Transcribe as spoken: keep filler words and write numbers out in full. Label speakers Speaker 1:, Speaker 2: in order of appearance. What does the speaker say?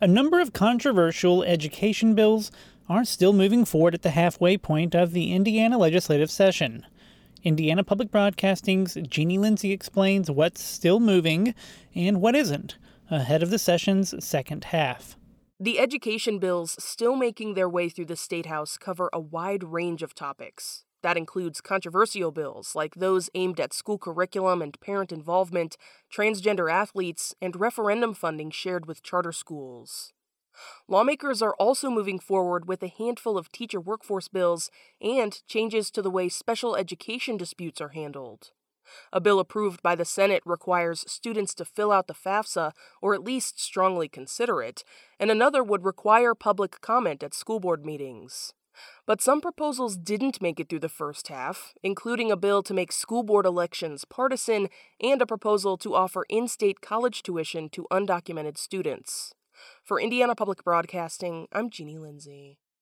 Speaker 1: A number of controversial education bills are still moving forward at the halfway point of the Indiana legislative session. Indiana Public Broadcasting's Jeannie Lindsay explains what's still moving and what isn't ahead of the session's second half.
Speaker 2: The education bills still making their way through the State House cover a wide range of topics. That includes controversial bills like those aimed at school curriculum and parent involvement, transgender athletes, and referendum funding shared with charter schools. Lawmakers are also moving forward with a handful of teacher workforce bills and changes to the way special education disputes are handled. A bill approved by the Senate requires students to fill out the FAFSA or at least strongly consider it, and another would require public comment at school board meetings. But some proposals didn't make it through the first half, including a bill to make school board elections partisan and a proposal to offer in-state college tuition to undocumented students. For Indiana Public Broadcasting, I'm Jeannie Lindsay.